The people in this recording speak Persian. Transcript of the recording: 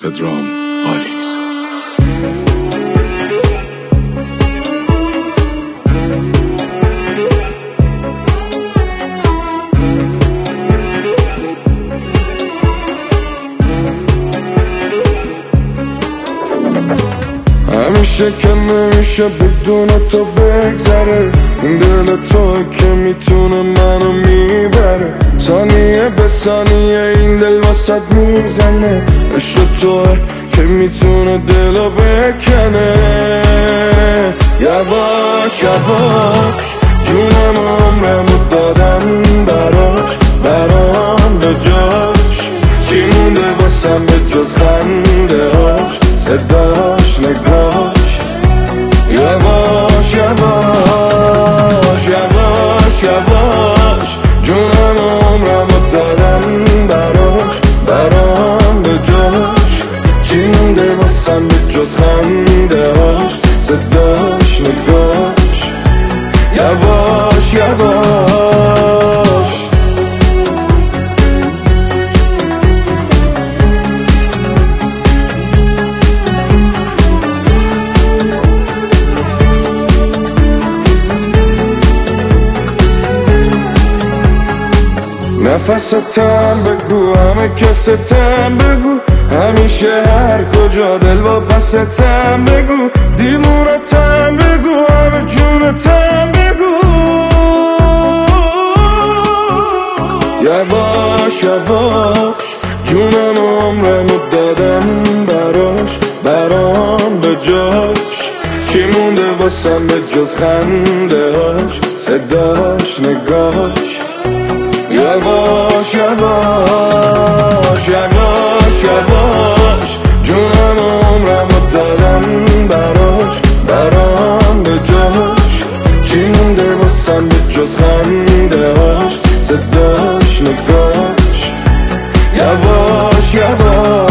پدرام آلیز. همیشه که نمیشه بدون تو بگذره، این دل تو که میتونه منو میبره، ثانیه به ثانیه این دل واسد میزنه، عشق توه که میتونه دلو بکنه. یواش یواش جونم و عمرمو دادم براش، برام به جاش چی مونده واسم به جز خنده هاش، صداش نگاش. یواش یواش یواش یواش جونم و عمرمو دادم براش، برام به جاش چی مونده واسم به جز خنده هاش، صداش نگاش. یواش یواش نفستم بگو، همه کستم بگو، همیشه هر کجا دل با پستم بگو، دیوونتم بگو، همه جونتم بگو. یواش یواش جونم و عمرمو دادم براش، برام به جاش چی مونده واسم به جز خنده هاش، صداش نگاش. یواش یواش یواش یواش جونم و عمرمو دادم براش، برام به جاش چی مونده واسم به جز خنده هاش، صداش نگاش. یواش یواش